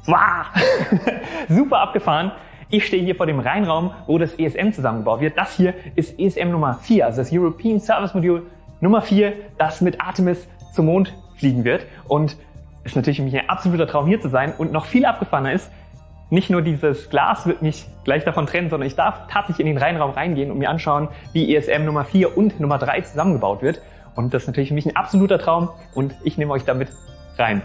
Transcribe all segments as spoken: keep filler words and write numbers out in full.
Wow! Super abgefahren. Ich stehe hier vor dem Reinraum, wo das E S M zusammengebaut wird. Das hier ist E S M Nummer vier, also das European Service Module Nummer vier, das mit Artemis zum Mond fliegen wird. Und es ist natürlich für mich ein absoluter Traum, hier zu sein. Und noch viel abgefahrener ist, nicht nur dieses Glas wird mich gleich davon trennen, sondern ich darf tatsächlich in den Reinraum reingehen und mir anschauen, wie E S M Nummer vier und Nummer drei zusammengebaut wird. Und das ist natürlich für mich ein absoluter Traum und ich nehme euch damit rein.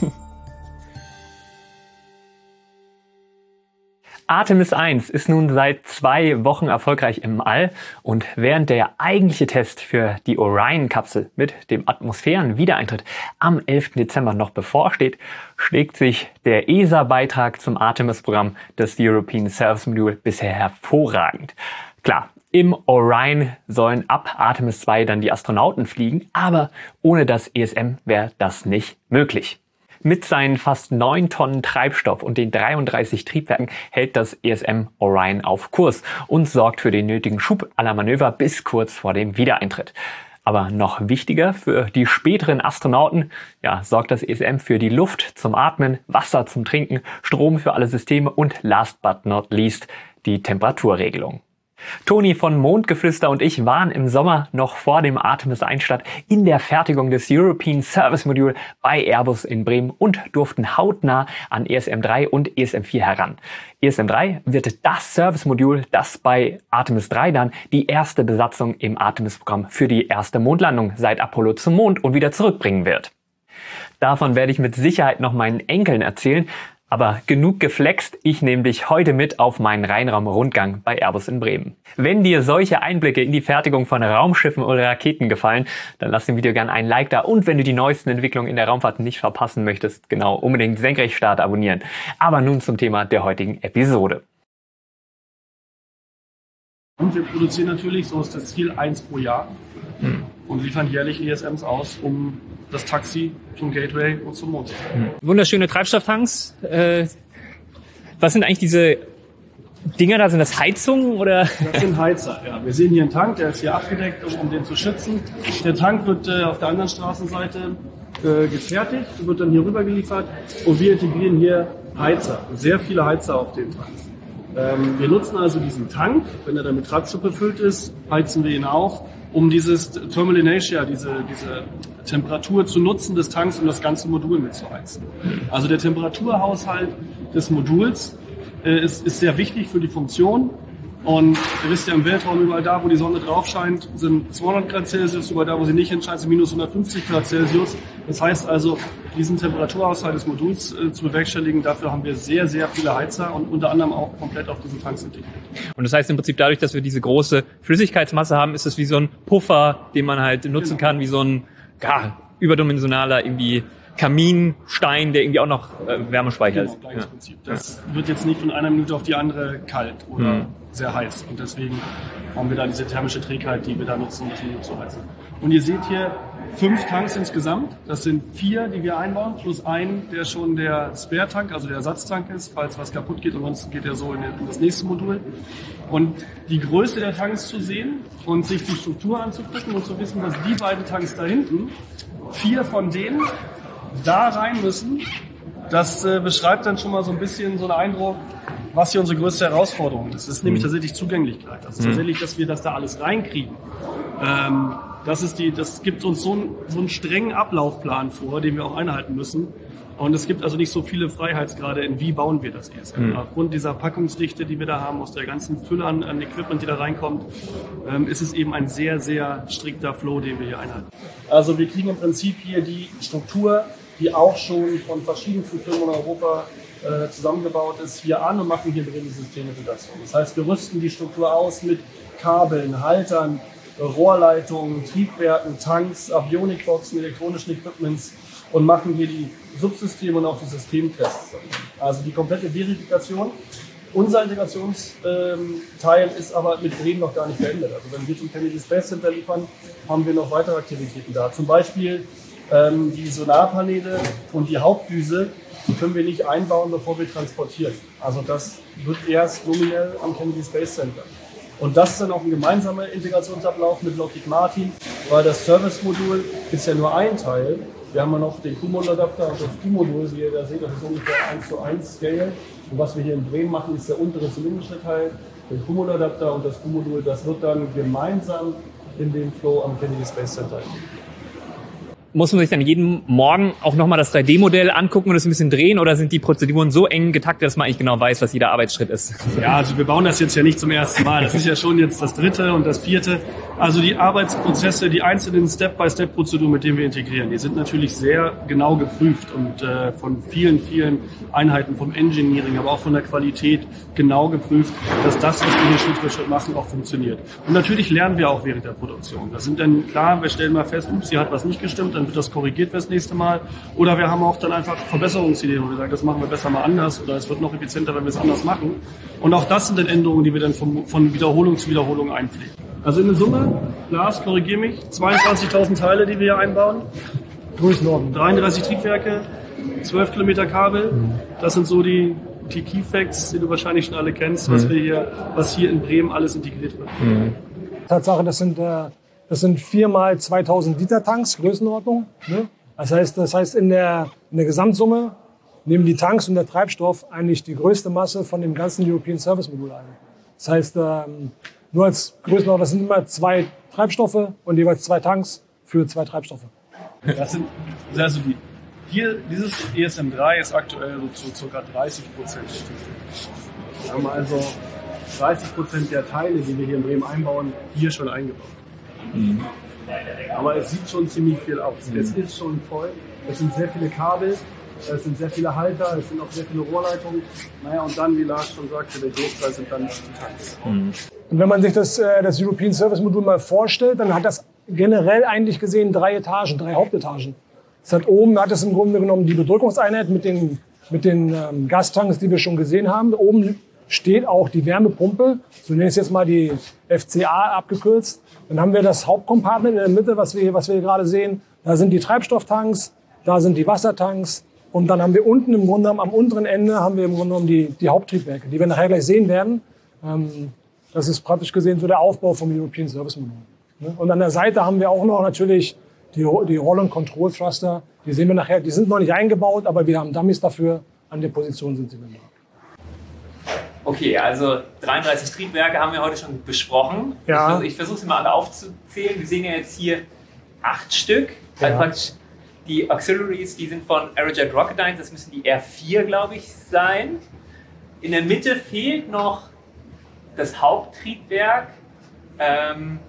Artemis eins ist nun seit zwei Wochen erfolgreich im All und während der eigentliche Test für die Orion-Kapsel mit dem Atmosphärenwiedereintritt am elften Dezember noch bevorsteht, schlägt sich der E S A-Beitrag zum Artemis-Programm des European Service Module bisher hervorragend. Klar, im Orion sollen ab Artemis zwei dann die Astronauten fliegen, aber ohne das E S M wäre das nicht möglich. Mit seinen fast neun Tonnen Treibstoff und den dreiunddreißig Triebwerken hält das E S M Orion auf Kurs und sorgt für den nötigen Schub aller Manöver bis kurz vor dem Wiedereintritt. Aber noch wichtiger für die späteren Astronauten, ja, sorgt das E S M für die Luft zum Atmen, Wasser zum Trinken, Strom für alle Systeme und last but not least die Temperaturregelung. Toni von Mondgeflüster und ich waren im Sommer noch vor dem Artemis eins Start in der Fertigung des European Service Module bei Airbus in Bremen und durften hautnah an E S M drei und E S M vier heran. E S M drei wird das Service Modul, das bei Artemis drei dann die erste Besatzung im Artemis-Programm für die erste Mondlandung seit Apollo zum Mond und wieder zurückbringen wird. Davon werde ich mit Sicherheit noch meinen Enkeln erzählen. Aber genug geflext, ich nehme dich heute mit auf meinen Reinraum-Rundgang bei Airbus in Bremen. Wenn dir solche Einblicke in die Fertigung von Raumschiffen oder Raketen gefallen, dann lass dem Video gerne einen Like da und wenn du die neuesten Entwicklungen in der Raumfahrt nicht verpassen möchtest, genau, unbedingt Senkrechtstart abonnieren. Aber nun zum Thema der heutigen Episode. Und wir produzieren natürlich, so ist das Ziel, eins pro Jahr hm. und liefern jährlich E S Ms aus, um das Taxi zum Gateway und zum Mond zu fahren. Wunderschöne Treibstofftanks. Äh, was sind eigentlich diese Dinger da? Sind das Heizungen oder? Das sind Heizer, ja. Wir sehen hier einen Tank, der ist hier abgedeckt, um, um den zu schützen. Der Tank wird äh, auf der anderen Straßenseite äh, gefertigt, wird dann hier rüber geliefert und wir integrieren hier Heizer. Sehr viele Heizer auf den Tanks. Ähm, wir nutzen also diesen Tank, wenn er dann mit Treibstoff befüllt ist, heizen wir ihn auf, um dieses Thermal Inertia, diese, diese Temperatur zu nutzen des Tanks, um das ganze Modul mitzuheizen. Also der Temperaturhaushalt des Moduls äh, ist, ist sehr wichtig für die Funktion. Und ihr wisst ja, im Weltraum überall da, wo die Sonne drauf scheint, sind zweihundert Grad Celsius, überall da, wo sie nicht hinscheint, sind minus hundertfünfzig Grad Celsius. Das heißt also, diesen Temperaturhaushalt des Moduls äh, zu bewerkstelligen, dafür haben wir sehr, sehr viele Heizer und unter anderem auch komplett auf diesen Tanks integriert. Und das heißt im Prinzip, dadurch, dass wir diese große Flüssigkeitsmasse haben, ist es wie so ein Puffer, den man halt nutzen genau. kann, wie so ein ja, überdimensionaler irgendwie Kaminstein, der irgendwie auch noch äh, Wärme speichert. Genau, gleiches ja. Prinzip. Das ja. wird jetzt nicht von einer Minute auf die andere kalt oder hm. sehr heiß. Und deswegen haben wir da diese thermische Trägheit, die wir da nutzen, um das Modul zu heizen. Und ihr seht hier fünf Tanks insgesamt. Das sind vier, die wir einbauen, plus einen, der schon der Spare-Tank, also der Ersatztank ist, falls was kaputt geht. Ansonsten geht er so in das nächste Modul. Und die Größe der Tanks zu sehen und sich die Struktur anzugucken und zu wissen, dass die beiden Tanks da hinten, vier von denen da rein müssen, das äh, beschreibt dann schon mal so ein bisschen so einen Eindruck, was hier unsere größte Herausforderung ist. Das ist nämlich tatsächlich Zugänglichkeit. Das ist tatsächlich, dass wir das da alles reinkriegen. Ähm, das ist die, das gibt uns so einen, so einen strengen Ablaufplan vor, den wir auch einhalten müssen. Und es gibt also nicht so viele Freiheitsgrade in wie bauen wir das E S M. Mhm. Aufgrund dieser Packungsdichte, die wir da haben, aus der ganzen Fülle an, an Equipment, die da reinkommt, ähm, ist es eben ein sehr, sehr strikter Flow, den wir hier einhalten. Also wir kriegen im Prinzip hier die Struktur, die auch schon von verschiedensten Firmen in Europa äh, zusammengebaut ist, hier an und machen hier drin die Systemintegration. Das heißt, wir rüsten die Struktur aus mit Kabeln, Haltern, Rohrleitungen, Triebwerken, Tanks, Avionikboxen, elektronischen Equipments und machen hier die Subsysteme und auch die Systemtests. Also die komplette Verifikation. Unser Integrationsteil ähm, ist aber mit Bremen noch gar nicht beendet. Also wenn wir zum Kennedy Space Center liefern, haben wir noch weitere Aktivitäten da. Zum Beispiel ähm, die Solarpaneele und die Hauptdüse können wir nicht einbauen, bevor wir transportieren. Also das wird erst nominell am Kennedy Space Center. Und das ist dann auch ein gemeinsamer Integrationsablauf mit Lockheed Martin, weil das Service-Modul ist ja nur ein Teil. Wir haben ja noch den Q-Modul-Adapter und das Q-Modul, wie ihr da seht, das ist ungefähr eins zu eins Scale. Und was wir hier in Bremen machen, ist der untere Zylinderschnittteil, den Q-Modul-Adapter und das Q-Modul, das wird dann gemeinsam in den Flow am Kennedy Space Center. Muss man sich dann jeden Morgen auch nochmal das drei D Modell angucken und es ein bisschen drehen, oder sind die Prozeduren so eng getaktet, dass man eigentlich genau weiß, was jeder Arbeitsschritt ist? Ja, also wir bauen das jetzt ja nicht zum ersten Mal. Das ist ja schon jetzt das dritte und das vierte. Also die Arbeitsprozesse, die einzelnen Step-by-Step-Prozeduren, mit denen wir integrieren, die sind natürlich sehr genau geprüft und äh, von vielen, vielen Einheiten vom Engineering, aber auch von der Qualität genau geprüft, dass das, was wir hier Schritt für Schritt machen, auch funktioniert. Und natürlich lernen wir auch während der Produktion. Das sind dann, klar, wir stellen mal fest, ups, hier hat was nicht gestimmt, dann wird das korrigiert fürs nächste Mal. Oder wir haben auch dann einfach Verbesserungsideen, wo wir sagen, das machen wir besser mal anders oder es wird noch effizienter, wenn wir es anders machen. Und auch das sind dann Änderungen, die wir dann vom, von Wiederholung zu Wiederholung einpflegen. Also in der Summe, Lars, korrigier mich, zweiundzwanzigtausend Teile, die wir hier einbauen. Größenordnung. dreiunddreißig Triebwerke, zwölf Kilometer Kabel. Das sind so die, die Key Facts, die du wahrscheinlich schon alle kennst, was wir hier, was hier in Bremen alles integriert wird. Mhm. Tatsache, das sind, äh, das sind viermal zweitausend Liter Tanks, Größenordnung. Ne? Das heißt, das heißt in der, in der Gesamtsumme nehmen die Tanks und der Treibstoff eigentlich die größte Masse von dem ganzen European Service Modul ein. Das heißt, ähm, nur als Größenordnung, das sind immer zwei Treibstoffe und jeweils zwei Tanks für zwei Treibstoffe. Das sind sehr solide. Hier, dieses E S M drei ist aktuell so zu ca. dreißig Prozent. Wir haben also dreißig Prozent der Teile, die wir hier in Bremen einbauen, hier schon eingebaut. Mhm. Aber es sieht schon ziemlich viel aus. Mhm. Es ist schon voll. Es sind sehr viele Kabel, es sind sehr viele Halter, es sind auch sehr viele Rohrleitungen. Naja, und dann, wie Lars schon sagte, der Großteil sind dann die Tanks. Mhm. Und wenn man sich das, äh, das European Service Modul mal vorstellt, dann hat das generell eigentlich gesehen drei Etagen, drei Hauptetagen. Es hat oben, hat es im Grunde genommen die Bedrückungseinheit mit den, mit den ähm, Gastanks, die wir schon gesehen haben. Oben steht auch die Wärmepumpe, so nenne ich es jetzt mal die F C A abgekürzt. Dann haben wir das Hauptcompartment in der Mitte, was wir, was wir hier gerade sehen. Da sind die Treibstofftanks, da sind die Wassertanks. Und dann haben wir unten im Grunde genommen, am unteren Ende haben wir im Grunde genommen die, die Haupttriebwerke, die wir nachher gleich sehen werden. Ähm, das ist praktisch gesehen so der Aufbau vom European Service Modul. Und an der Seite haben wir auch noch natürlich die, die Roll- und Control-Thruster. Die sehen wir nachher, die sind noch nicht eingebaut, aber wir haben Dummies dafür. An der Position sind sie dann da. Okay, also dreiunddreißig Triebwerke haben wir heute schon besprochen. Ja. Ich, ich versuche sie mal alle aufzuzählen. Wir sehen ja jetzt hier acht Stück. Ja. Also praktisch die Auxiliaries, die sind von Aerojet Rocketdyne. Das müssen die R vier, glaube ich, sein. In der Mitte fehlt noch das Haupttriebwerk. Ähm,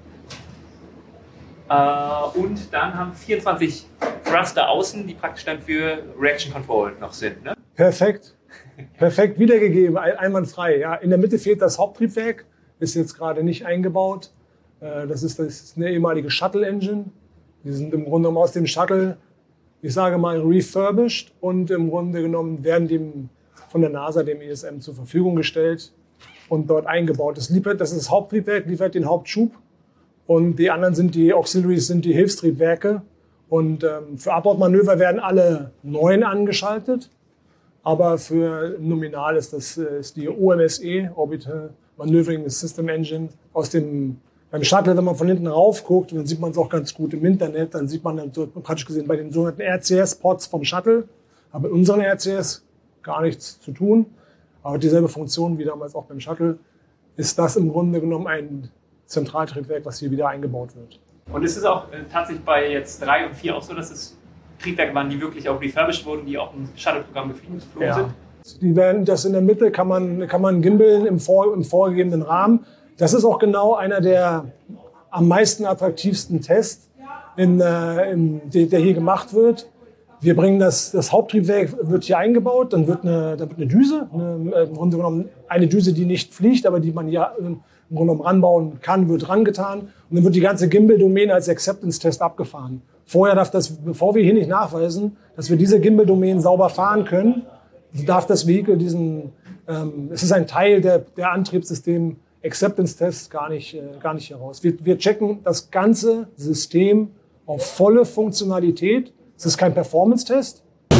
äh, und dann haben vierundzwanzig Thruster außen, die praktisch dann für Reaction Control noch sind. Ne? Perfekt. Perfekt wiedergegeben, einwandfrei. Ja, in der Mitte fehlt das Haupttriebwerk, ist jetzt gerade nicht eingebaut. Das ist, das ist eine ehemalige Shuttle-Engine. Die sind im Grunde genommen aus dem Shuttle, ich sage mal, refurbished und im Grunde genommen werden dem von der NASA, dem E S M, zur Verfügung gestellt und dort eingebaut. Das, liefert, das ist das Haupttriebwerk, liefert den Hauptschub und die anderen sind die Auxiliaries, sind die Hilfstriebwerke. Und ähm, für Abbordmanöver werden alle neun angeschaltet. Aber für nominal ist das ist die O M S E, Orbital Maneuvering System Engine, aus dem beim Shuttle, wenn man von hinten rauf guckt, dann sieht man es auch ganz gut im Internet, dann sieht man dann so, praktisch gesehen bei den sogenannten R C S-Pods vom Shuttle, aber mit unseren R C S gar nichts zu tun. Aber dieselbe Funktion wie damals auch beim Shuttle, ist das im Grunde genommen ein Zentraltriebwerk, was hier wieder eingebaut wird. Und ist es auch äh, tatsächlich bei jetzt drei und vier auch so, dass es Triebwerke waren, die wirklich auch refurbished wurden, die auch im Shuttle-Programm geflogen ja. sind? Die werden, das in der Mitte kann man, kann man gimbeln im, vor, im vorgegebenen Rahmen. Das ist auch genau einer der am meisten attraktivsten Tests, in, äh, in, der hier gemacht wird. Wir bringen das, das Haupttriebwerk wird hier eingebaut, dann wird eine, da wird eine Düse, eine, im Grunde genommen eine Düse, die nicht fliegt, aber die man hier im Grunde genommen ranbauen kann, wird rangetan. Und dann wird die ganze Gimbal-Domäne als Acceptance-Test abgefahren. Vorher darf das, bevor wir hier nicht nachweisen, dass wir diese Gimbal-Domänen sauber fahren können, darf das Vehikel diesen, ähm, es ist ein Teil der, der Antriebssystem Acceptance-Tests gar nicht, äh, gar nicht heraus. Wir, wir checken das ganze System auf volle Funktionalität. Es ist kein Performance-Test.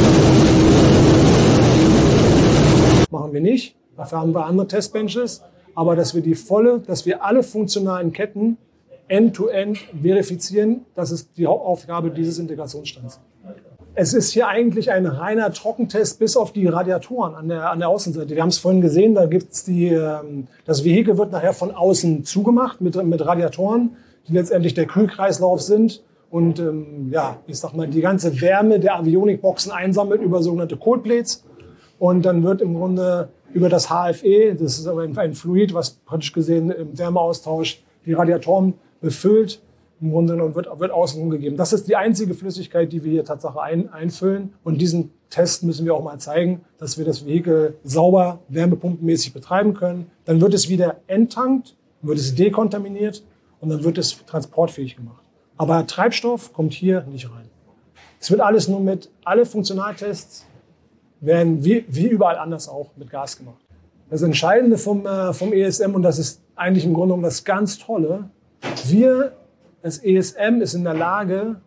Machen wir nicht. Dafür haben wir andere Testbenches. Aber dass wir die volle, dass wir alle funktionalen Ketten end-to-end verifizieren. Das ist die Hauptaufgabe dieses Integrationsstands. Es ist hier eigentlich ein reiner Trockentest bis auf die Radiatoren an der, an der Außenseite. Wir haben es vorhin gesehen, da gibt's die, ähm, das Vehikel wird nachher von außen zugemacht mit, mit Radiatoren, die letztendlich der Kühlkreislauf sind und ähm, ja, ich sag mal, die ganze Wärme der Avionikboxen einsammelt über sogenannte Cold Plates. Und dann wird im Grunde über das H F E, das ist aber ein Fluid, was praktisch gesehen im Wärmeaustausch die Radiatoren befüllt, im Grunde genommen wird, wird außenrum gegeben. Das ist die einzige Flüssigkeit, die wir hier Tatsache ein, einfüllen. Und diesen Test müssen wir auch mal zeigen, dass wir das Vehikel sauber, wärmepumpenmäßig betreiben können. Dann wird es wieder enttankt, wird es dekontaminiert und dann wird es transportfähig gemacht. Aber Treibstoff kommt hier nicht rein. Es wird alles nur mit, alle Funktionaltests werden wie, wie überall anders auch mit Gas gemacht. Das Entscheidende vom, äh, vom E S M, und das ist eigentlich im Grunde genommen das ganz Tolle, wir, das E S M ist in der Lage,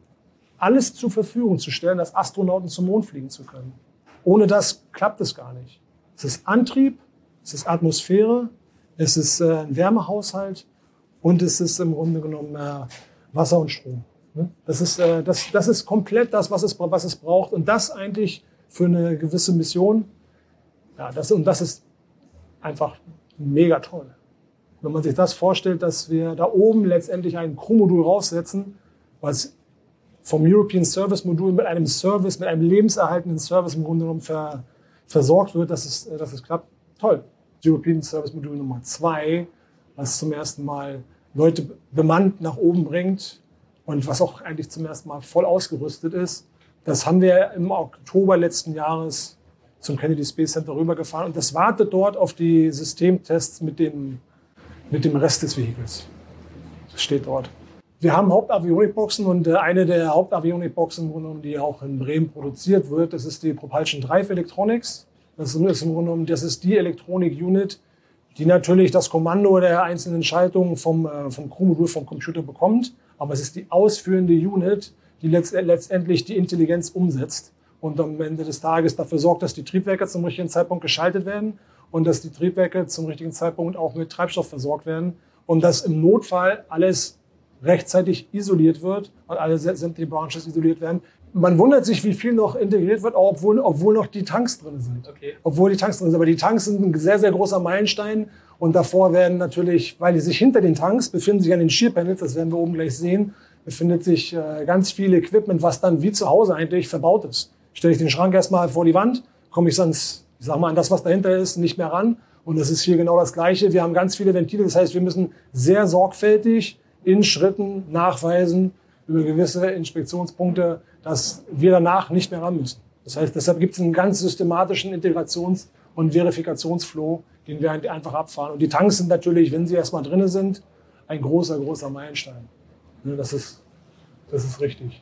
alles zur Verfügung zu stellen, dass Astronauten zum Mond fliegen zu können. Ohne das klappt es gar nicht. Es ist Antrieb, es ist Atmosphäre, es ist äh, ein Wärmehaushalt und es ist im Grunde genommen äh, Wasser und Strom. Ne? Das ist, äh, das, das ist komplett das, was es, was es braucht. Und das eigentlich für eine gewisse Mission. Ja, das, und das ist einfach mega toll. Wenn man sich das vorstellt, dass wir da oben letztendlich ein Crewmodul raufsetzen, was vom European Service Modul mit einem Service, mit einem lebenserhaltenden Service im Grunde genommen ver, versorgt wird, dass es, dass es klappt. Toll. European Service Modul Nummer zwei, was zum ersten Mal Leute bemannt nach oben bringt und was auch eigentlich zum ersten Mal voll ausgerüstet ist. Das haben wir im Oktober letzten Jahres zum Kennedy Space Center rübergefahren und das wartet dort auf die Systemtests mit dem, mit dem Rest des Vehikels. Das steht dort. Wir haben Hauptavionikboxen und eine der Hauptavionikboxen, die auch in Bremen produziert wird, das ist die Propulsion Drive Electronics. Das ist im Grunde genommen, das ist die Elektronik-Unit, die natürlich das Kommando der einzelnen Schaltungen vom, vom Crewmodul, vom Computer bekommt. Aber es ist die ausführende Unit, die letztendlich die Intelligenz umsetzt und am Ende des Tages dafür sorgt, dass die Triebwerke zum richtigen Zeitpunkt geschaltet werden und dass die Triebwerke zum richtigen Zeitpunkt auch mit Treibstoff versorgt werden und dass im Notfall alles rechtzeitig isoliert wird und alle sämtliche Branches isoliert werden. Man wundert sich, wie viel noch integriert wird, obwohl, obwohl noch die Tanks drin sind. Okay. Obwohl die Tanks drin sind. Aber die Tanks sind ein sehr, sehr großer Meilenstein und davor werden natürlich, weil die sich hinter den Tanks befinden, sich an den Shear Panels, das werden wir oben gleich sehen, befindet sich äh, ganz viel Equipment, was dann wie zu Hause eigentlich verbaut ist. Stelle ich den Schrank erstmal vor die Wand, komme ich sonst, ich sag mal, an das, was dahinter ist, nicht mehr ran. Und das ist hier genau das Gleiche. Wir haben ganz viele Ventile, das heißt, wir müssen sehr sorgfältig in Schritten nachweisen über gewisse Inspektionspunkte, dass wir danach nicht mehr ran müssen. Das heißt, deshalb gibt es einen ganz systematischen Integrations- und Verifikationsflow, den wir einfach abfahren. Und die Tanks sind natürlich, wenn sie erstmal drin sind, ein großer, großer Meilenstein. Das ist, das ist richtig.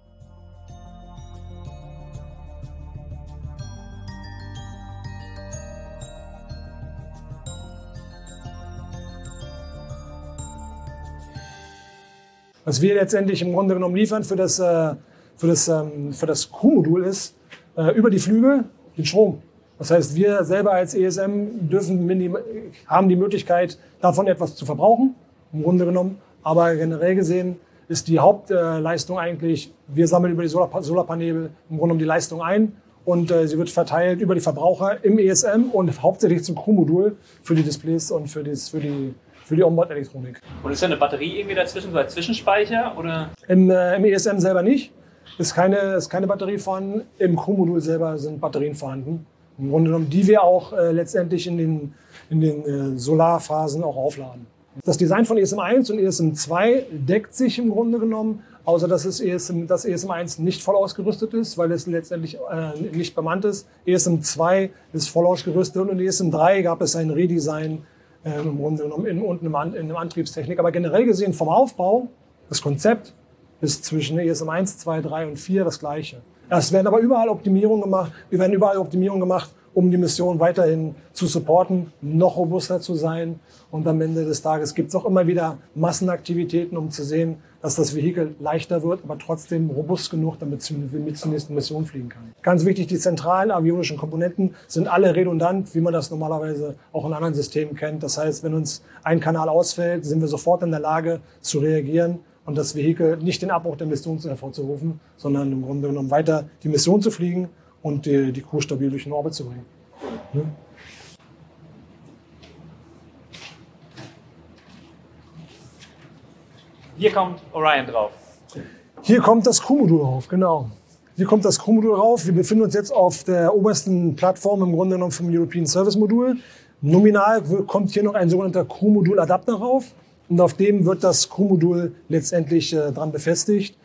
Was wir letztendlich im Grunde genommen liefern für das, für das, für das Crewmodul ist, über die Flügel den Strom. Das heißt, wir selber als E S M dürfen minim- haben die Möglichkeit, davon etwas zu verbrauchen, im Grunde genommen. Aber generell gesehen ist die Hauptleistung eigentlich, wir sammeln über die Solar- Solarpaneele im Grunde genommen die Leistung ein und äh, sie wird verteilt über die Verbraucher im E S M und hauptsächlich zum Crewmodul für die Displays und für, das, für die, für die Onboard-Elektronik. Und ist da eine Batterie irgendwie dazwischen, so als Zwischenspeicher? Oder? Im, äh, Im E S M selber nicht. Ist keine, ist keine Batterie vorhanden. Im Crewmodul selber sind Batterien vorhanden. Im Grunde genommen, die wir auch äh, letztendlich in den, in den äh, Solarphasen auch aufladen. Das Design von E S M eins und E S M zwei deckt sich im Grunde genommen, außer dass es E S M, das E S M eins nicht voll ausgerüstet ist, weil es letztendlich äh, nicht bemannt ist. E S M zwei ist voll ausgerüstet und in E S M drei gab es ein Redesign äh, im Grunde genommen in, unten im An, in der Antriebstechnik. Aber generell gesehen vom Aufbau, das Konzept ist zwischen E S M eins, zwei, drei und vier das gleiche. Es werden aber überall Optimierungen gemacht. Wir werden überall Optimierungen gemacht, um die Mission weiterhin zu supporten, noch robuster zu sein. Und am Ende des Tages gibt es auch immer wieder Massenaktivitäten, um zu sehen, dass das Vehikel leichter wird, aber trotzdem robust genug, damit es mit zur nächsten Mission fliegen kann. Ganz wichtig, die zentralen avionischen Komponenten sind alle redundant, wie man das normalerweise auch in anderen Systemen kennt. Das heißt, wenn uns ein Kanal ausfällt, sind wir sofort in der Lage zu reagieren und das Vehikel nicht den Abbruch der Mission hervorzurufen, sondern im Grunde genommen weiter die Mission zu fliegen und die, die Crew stabil durch den Orbit zu bringen. Ja. Hier kommt Orion drauf. Hier kommt das Crewmodul drauf, genau. Hier kommt das Crewmodul drauf. Wir befinden uns jetzt auf der obersten Plattform im Grunde genommen vom European Service Modul. Nominal kommt hier noch ein sogenannter Crewmodul-Adapter rauf. Und auf dem wird das Crewmodul letztendlich äh, dran befestigt.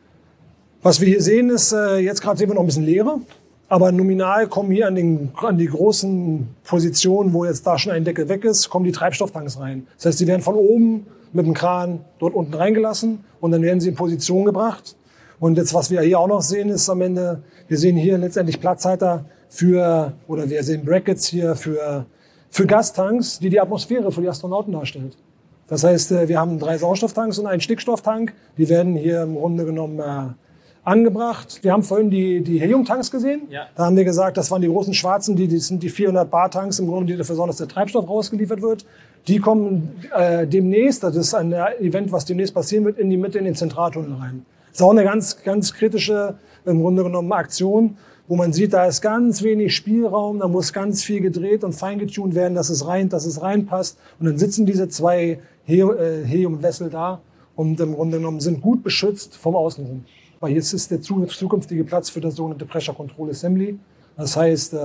Was wir hier sehen, ist, äh, jetzt gerade sehen wir noch ein bisschen Leere. Aber nominal kommen hier an, den, an die großen Positionen, wo jetzt da schon ein Deckel weg ist, kommen die Treibstofftanks rein. Das heißt, die werden von oben mit dem Kran dort unten reingelassen und dann werden sie in Position gebracht. Und jetzt, was wir hier auch noch sehen, ist am Ende, wir sehen hier letztendlich Platzhalter für, oder wir sehen Brackets hier für, für Gastanks, die die Atmosphäre für die Astronauten darstellt. Das heißt, wir haben drei Sauerstofftanks und einen Stickstofftank. Die werden hier im Grunde genommen äh, angebracht. Wir haben vorhin die, die Heliumtanks gesehen. Ja. Da haben wir gesagt, das waren die großen schwarzen, die, die sind die vierhundert Bar Tanks im Grunde, die dafür sorgen, dass der Treibstoff rausgeliefert wird. Die kommen äh, demnächst, das ist ein Event, was demnächst passieren wird, in die Mitte in den Zentraltunnel rein. Das ist auch eine ganz, ganz kritische, im Grunde genommen, Aktion, wo man sieht, da ist ganz wenig Spielraum, da muss ganz viel gedreht und feingetunt werden, dass es rein, dass es reinpasst. Und dann sitzen diese zwei Heliumwessel da und im Grunde genommen sind gut beschützt vom Außenrum. Aber jetzt ist der zukünftige Platz für das sogenannte Pressure Control Assembly. Das heißt,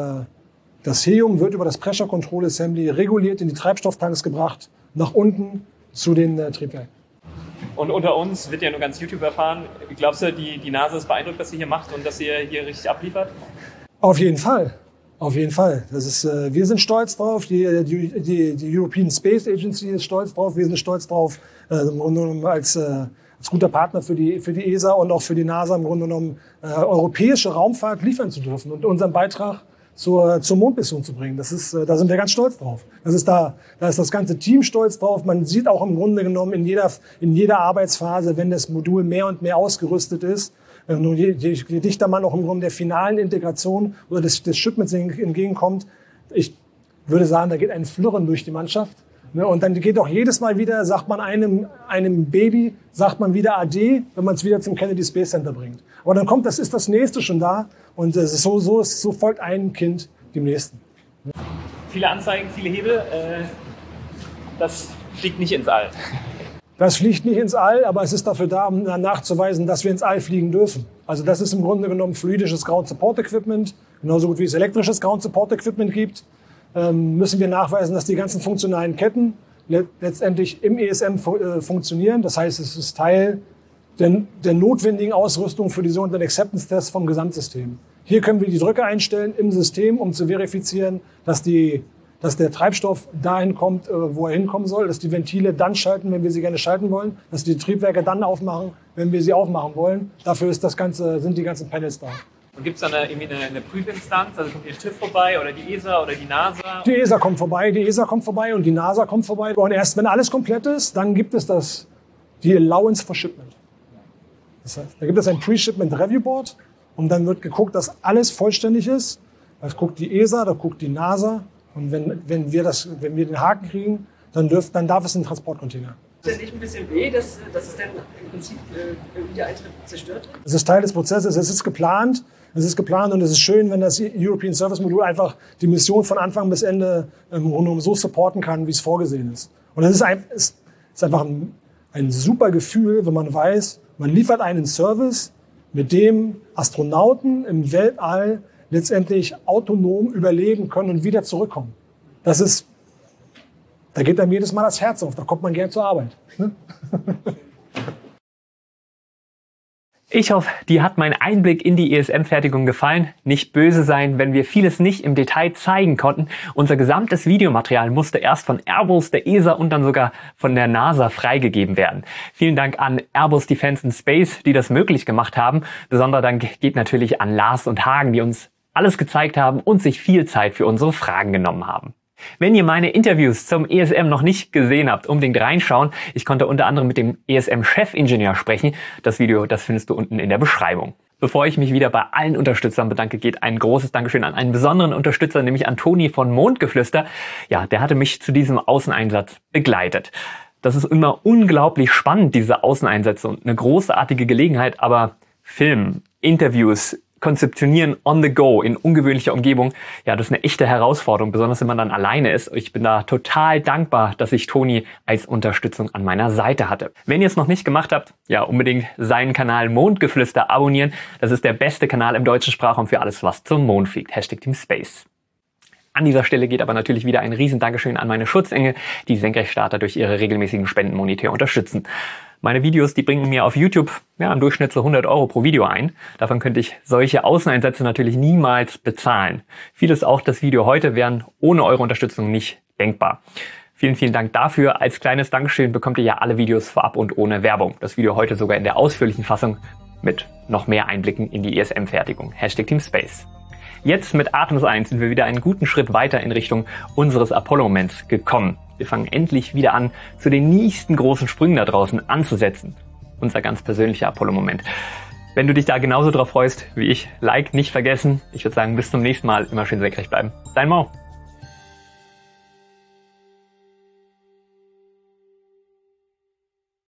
das Helium wird über das Pressure Control Assembly reguliert in die Treibstofftanks gebracht, nach unten zu den Triebwerken. Und unter uns wird ja nur ganz YouTube erfahren. Glaubst du, die, die NASA ist beeindruckt, was sie hier macht und dass sie hier richtig abliefert? Auf jeden Fall. Auf jeden Fall. Das ist, äh, wir sind stolz drauf, die, die, die, die European Space Agency ist stolz drauf, wir sind stolz drauf, äh, im Grunde genommen als, äh, als guter Partner für die, für die E S A und auch für die NASA im Grunde genommen äh, europäische Raumfahrt liefern zu dürfen und unseren Beitrag zur, zur Mondmission zu bringen. Das ist, äh, da sind wir ganz stolz drauf. Das ist da, da ist das ganze Team stolz drauf. Man sieht auch im Grunde genommen in jeder, in jeder Arbeitsphase, wenn das Modul mehr und mehr ausgerüstet ist, Je, je, je dichter man auch im Grunde der finalen Integration oder des, des Shipments entgegenkommt, ich würde sagen, da geht ein Flirren durch die Mannschaft. Und dann geht auch jedes Mal wieder, sagt man einem, einem Baby, sagt man wieder Ade, wenn man es wieder zum Kennedy Space Center bringt. Aber dann kommt, das ist das nächste schon da und es ist so, so, so folgt ein Kind dem nächsten. Viele Anzeigen, viele Hebel, äh, das fliegt nicht ins All. Das fliegt nicht ins All, aber es ist dafür da, um nachzuweisen, dass wir ins All fliegen dürfen. Also das ist im Grunde genommen fluidisches Ground Support Equipment, genauso gut wie es elektrisches Ground Support Equipment gibt. Ähm, müssen wir nachweisen, dass die ganzen funktionalen Ketten le letztendlich im E S M fu äh, funktionieren. Das heißt, es ist Teil der, der notwendigen Ausrüstung für die sogenannten Acceptance Tests vom Gesamtsystem. Hier können wir die Drücke einstellen im System, um zu verifizieren, dass die dass der Treibstoff dahin kommt, wo er hinkommen soll, dass die Ventile dann schalten, wenn wir sie gerne schalten wollen, dass die Triebwerke dann aufmachen, wenn wir sie aufmachen wollen. Dafür ist das Ganze, sind die ganzen Panels da. Und gibt es da eine, irgendwie eine, eine Prüfinstanz? Also kommt die TÜV vorbei oder die E S A oder die NASA? Die E S A kommt vorbei, die E S A kommt vorbei und die NASA kommt vorbei. Und erst wenn alles komplett ist, dann gibt es das, die Allowance for Shipment. Das heißt, da gibt es ein Pre-Shipment Review Board und dann wird geguckt, dass alles vollständig ist. Das guckt die E S A, da guckt die NASA. Und wenn, wenn, wir das, wenn wir den Haken kriegen, dann, dürf, dann darf es in den Transportcontainer. Ist das nicht ein bisschen weh, dass, dass es dann im Prinzip äh, wieder Eintritt zerstört wird? Es ist Teil des Prozesses, es ist geplant. Es ist geplant und es ist schön, wenn das European Service Modul einfach die Mission von Anfang bis Ende im Grunde genommen so supporten kann, wie es vorgesehen ist. Und es ist, ein, es ist einfach ein, ein super Gefühl, wenn man weiß, man liefert einen Service, mit dem Astronauten im Weltall letztendlich autonom überleben können und wieder zurückkommen. Das ist, da geht einem jedes Mal das Herz auf, da kommt man gern zur Arbeit. Ne? Ich hoffe, dir hat mein Einblick in die E S M-Fertigung gefallen. Nicht böse sein, wenn wir vieles nicht im Detail zeigen konnten. Unser gesamtes Videomaterial musste erst von Airbus, der E S A und dann sogar von der NASA freigegeben werden. Vielen Dank an Airbus Defence and Space, die das möglich gemacht haben. Besonderer Dank geht natürlich an Lars und Hagen, die uns alles gezeigt haben und sich viel Zeit für unsere Fragen genommen haben. Wenn ihr meine Interviews zum E S M noch nicht gesehen habt, unbedingt reinschauen. Ich konnte unter anderem mit dem E S M-Chefingenieur sprechen. Das Video, das findest du unten in der Beschreibung. Bevor ich mich wieder bei allen Unterstützern bedanke, geht ein großes Dankeschön an einen besonderen Unterstützer, nämlich an Toni von Mondgeflüster. Ja, der hatte mich zu diesem Außeneinsatz begleitet. Das ist immer unglaublich spannend, diese Außeneinsätze, und eine großartige Gelegenheit, aber Filmen, Interviews, konzeptionieren on the go in ungewöhnlicher Umgebung, ja, das ist eine echte Herausforderung, besonders wenn man dann alleine ist. Ich bin da total dankbar, dass ich Toni als Unterstützung an meiner Seite hatte. Wenn ihr es noch nicht gemacht habt, ja, unbedingt seinen Kanal Mondgeflüster abonnieren. Das ist der beste Kanal im deutschen Sprachraum für alles, was zum Mond fliegt. Hashtag Team Space. An dieser Stelle geht aber natürlich wieder ein riesen Dankeschön an meine Schutzengel, die Senkrechtstarter durch ihre regelmäßigen Spenden monetär unterstützen. Meine Videos, die bringen mir auf YouTube ja, im Durchschnitt so hundert Euro pro Video ein. Davon könnte ich solche Außeneinsätze natürlich niemals bezahlen. Vieles, auch das Video heute, wären ohne eure Unterstützung nicht denkbar. Vielen, vielen Dank dafür. Als kleines Dankeschön bekommt ihr ja alle Videos vorab und ohne Werbung. Das Video heute sogar in der ausführlichen Fassung mit noch mehr Einblicken in die E S M-Fertigung. Hashtag Team Space. Jetzt mit Artemis eins sind wir wieder einen guten Schritt weiter in Richtung unseres Apollo-Moments gekommen. Wir fangen endlich wieder an, zu den nächsten großen Sprüngen da draußen anzusetzen. Unser ganz persönlicher Apollo-Moment. Wenn du dich da genauso drauf freust wie ich, Like nicht vergessen. Ich würde sagen, bis zum nächsten Mal. Immer schön senkrecht bleiben. Dein Mo.